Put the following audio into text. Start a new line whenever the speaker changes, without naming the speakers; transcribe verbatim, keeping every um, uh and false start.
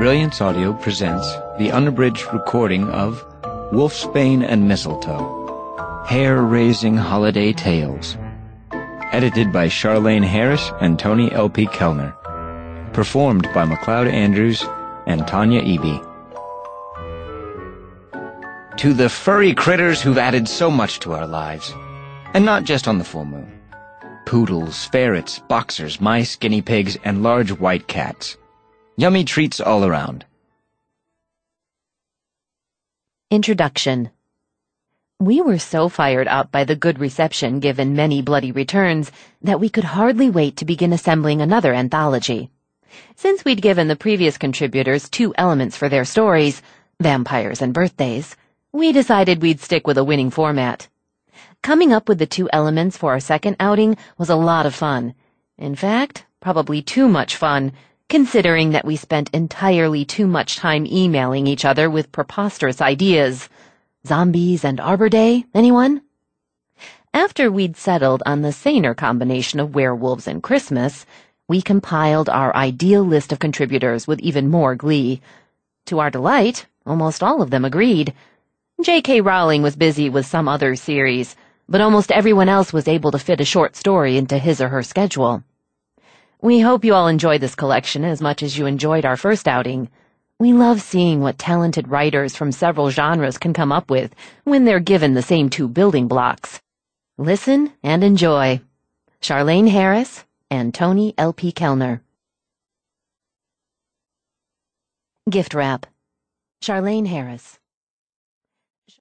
Brilliance Audio presents the unabridged recording of Wolfsbane and Mistletoe, Hair-Raising Holiday Tales, edited by Charlaine Harris and Tony L P. Kellner, performed by MacLeod Andrews and Tanya Eby. To the furry critters who've added so much to our lives, and not just on the full moon. Poodles, ferrets, boxers, mice, guinea pigs, and large white cats. Yummy treats all around.
Introduction. We were so fired up by the good reception given Many Bloody Returns that we could hardly wait to begin assembling another anthology. Since we'd given the previous contributors two elements for their stories, vampires and birthdays, we decided we'd stick with a winning format. Coming up with the two elements for our second outing was a lot of fun. In fact, probably too much fun, considering that we spent entirely too much time emailing each other with preposterous ideas. Zombies and Arbor Day, anyone? After we'd settled on the saner combination of werewolves and Christmas, we compiled our ideal list of contributors with even more glee. To our delight, almost all of them agreed. J K. Rowling was busy with some other series, but almost everyone else was able to fit a short story into his or her schedule. We hope you all enjoy this collection as much as you enjoyed our first outing. We love seeing what talented writers from several genres can come up with when they're given the same two building blocks. Listen and enjoy. Charlaine Harris and Tony L P. Kellner. Gift Wrap. Charlaine Harris.